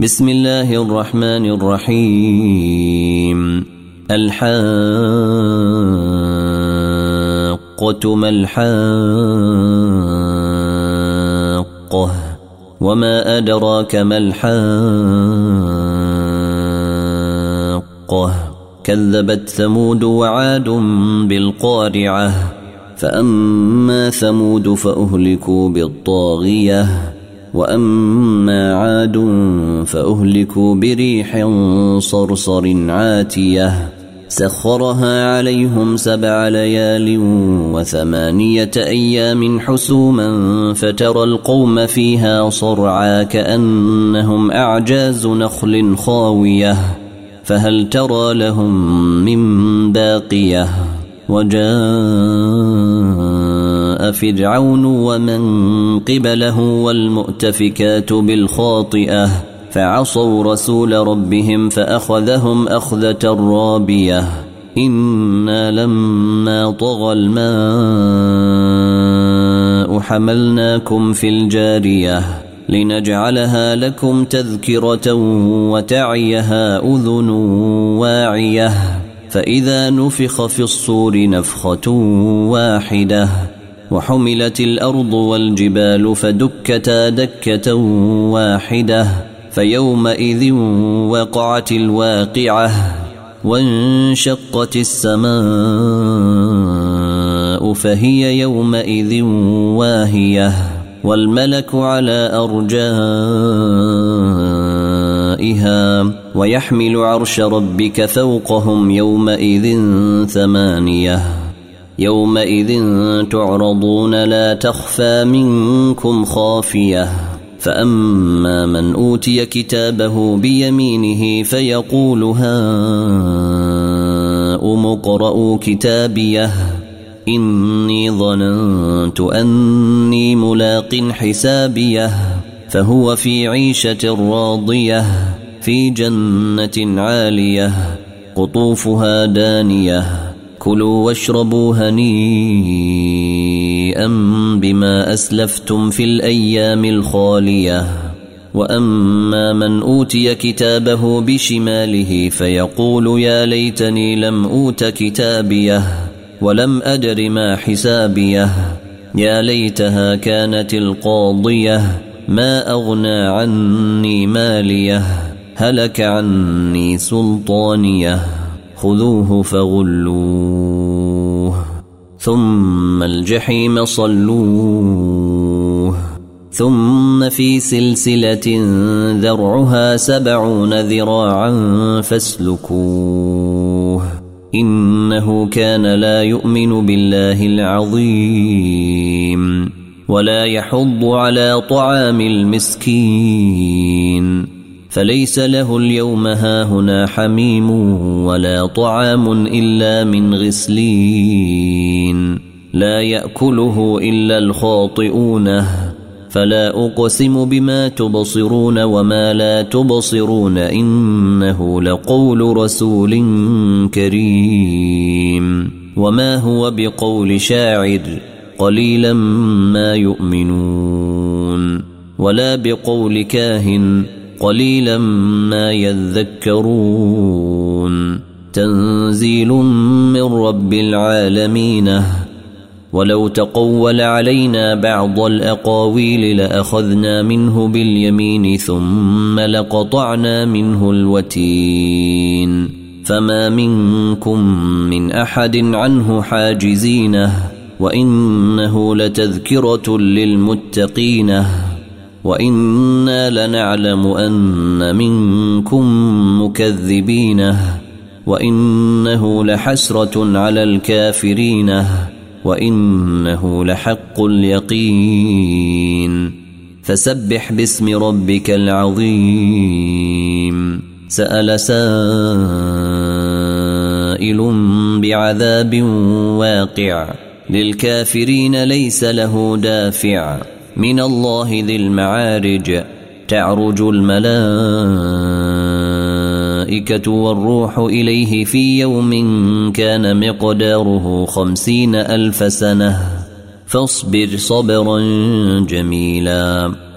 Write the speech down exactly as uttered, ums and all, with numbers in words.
بسم الله الرحمن الرحيم. الحاقة ما الحاقة وما أدراك ما الحاقة كذبت ثمود وعاد بالقارعة فأما ثمود فأهلكوا بالطاغية وأما عاد فأهلكوا بريح صرصر عاتية سخرها عليهم سبع ليال وثمانية أيام حسوما فترى القوم فيها صرعا كأنهم أعجاز نخل خاوية فهل ترى لهم من باقية وجاء فرعون ومن قبله والمؤتفكات بالخاطئة فعصوا رسول ربهم فأخذهم أخذة رابية إنا لما طغى الماء حملناكم في الجارية لنجعلها لكم تذكرة وتعيها أذن واعية فإذا نفخ في الصور نفخة واحدة وحملت الأرض والجبال فدكتا دكة واحدة فيومئذ وقعت الواقعة وانشقت السماء فهي يومئذ واهية والملك على أرجائها ويحمل عرش ربك فوقهم يومئذ ثمانية يومئذ تعرضون لا تخفى منكم خافية فأما من أوتي كتابه بيمينه فيقول هاؤم اقرءوا كتابيه إني ظننت أني ملاق حسابيه فهو في عيشة راضية في جنة عالية قطوفها دانية كلوا واشربوا هنيئا بما أسلفتم في الأيام الخالية وأما من أوتي كتابه بشماله فيقول يا ليتني لم أوت كتابيه ولم أدر ما حسابيه يا ليتها كانت القاضية ما أغنى عني ماليه هلك عني سلطانيه خذوه فغلوه ثم الجحيم صلوه ثم في سلسلة ذرعها سبعون ذراعا فاسلكوه إنه كان لا يؤمن بالله العظيم ولا يحض على طعام المسكين فليس له اليوم هاهنا حميم ولا طعام إلا من غسلين لا يأكله إلا الخاطئون فلا أقسم بما تبصرون وما لا تبصرون إنه لقول رسول كريم وما هو بقول شاعر قليلا ما يؤمنون ولا بقول كاهن قليلا ما يذكرون تنزيل من رب العالمين ولو تقول علينا بعض الأقاويل لأخذنا منه باليمين ثم لقطعنا منه الوتين فما منكم من أحد عنه حاجزينه وإنه لتذكرة للمتقين وإنا لنعلم أن منكم مكذبين وإنه لحسرة على الكافرين وإنه لحق اليقين فسبح باسم ربك العظيم سأل سائل بعذاب واقع للكافرين ليس له دافع من الله ذي المعارج تعرج الملائكة والروح إليه في يوم كان مقداره خمسين ألف سنة فاصبر صبرا جميلا